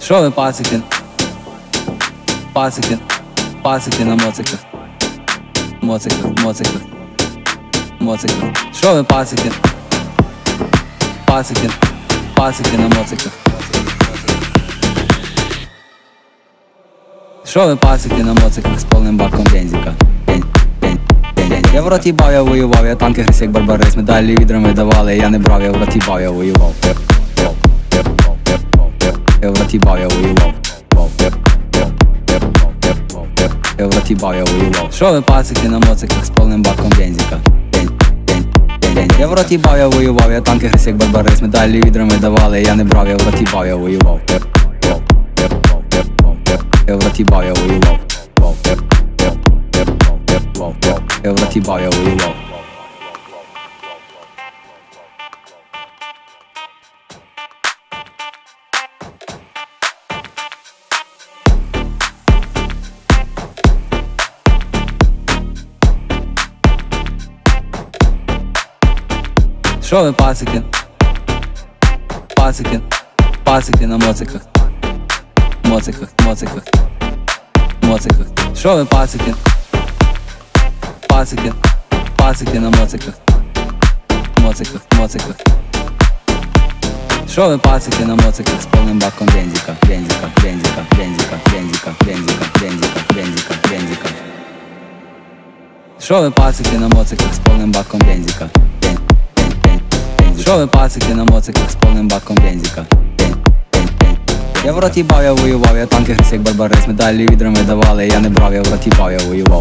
Що ви пацики? Пацики, пацики на моциках. Моциках, моциках, моциках. Що ви пацики? Пацики, пацики на моциках. Що ви пацики на моциках з повним баком бензика? Я в рот їбав, я воював, я танки гриз як барбарис. Медалі відрами давали, я не брав, я в рот їбав, я воював. Я в рот їбав, я воював. Я в рот їбав, я воював. Що ви пацики на моциках з повним баком бензика? Я в рот їбав, я воював, я танки гриз як барбарис. Медалі відрами давали, я не брав, я в рот їбав, я воював. Я в рот їбав, я воював. Я в рот їбав, я воював. Що ви пацики? Пацики, пацики на моциках. Моциках, моциках, моциках. Що ви пацики? Пацики, пацики на моциках. Моциках, моциках. Що ви пацики на моциках з повним баком бензика? Бензика, бензика, бензика, бензика, бензика, бензика, бензика, бензика. Що ви пацики на моциках з повним баком бензика? Що ви пацики на моциках з повним баком бензика? Я в рот їбав, я воював, я танки гриз як барбарис. Медалі відрами давали, я не брав, я в рот їбав, я воював.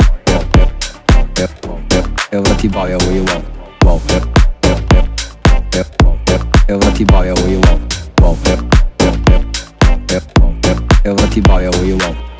Я в рот їбав, я воював. Я в рот їбав, я воював. Я в рот їбав, я воював.